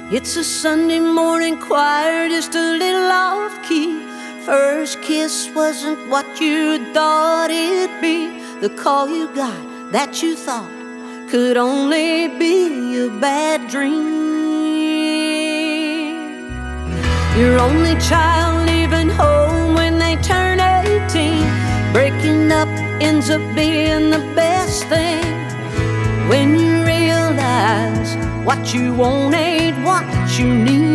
It's a Sunday morning choir, just a little off key. First kiss wasn't what you thought it'd be. The call you got that you thought could only be a bad dream. Your only child leaving home when they turn 18. Breaking up ends up being the best thing when you realize what you want ain't what you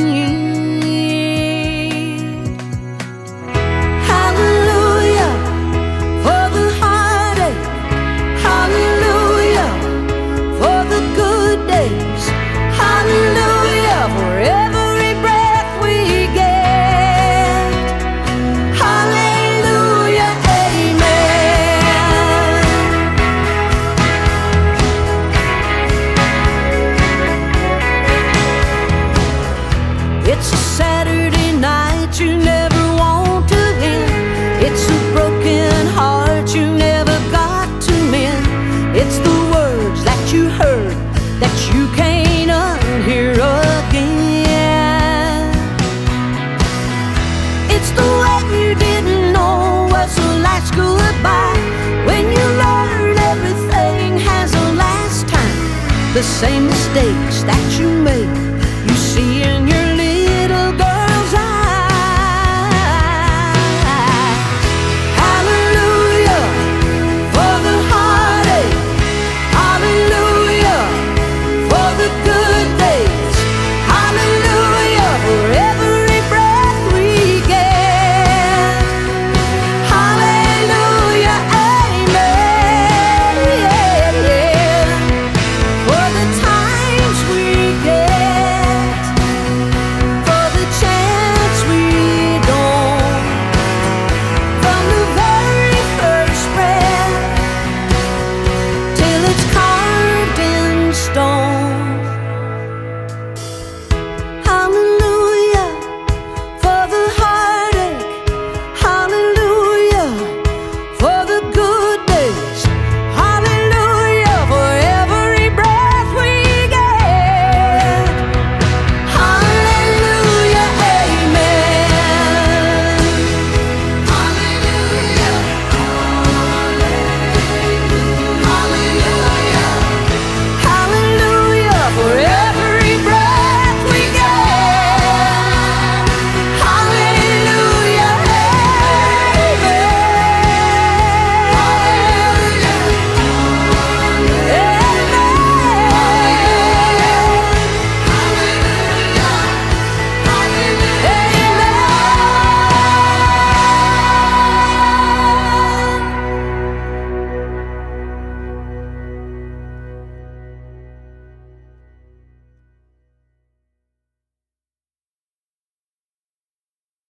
need. Hallelujah for the heartache. Hallelujah for the good days. Hallelujah for every breath we get. Hallelujah, amen. It's a Saturday night you never want to end. It's a broken heart you never got to mend. It's the words that you heard that you can't unhear again. It's the way you didn't know was the last goodbye. When you learn everything has a last time. The same mistakes that you made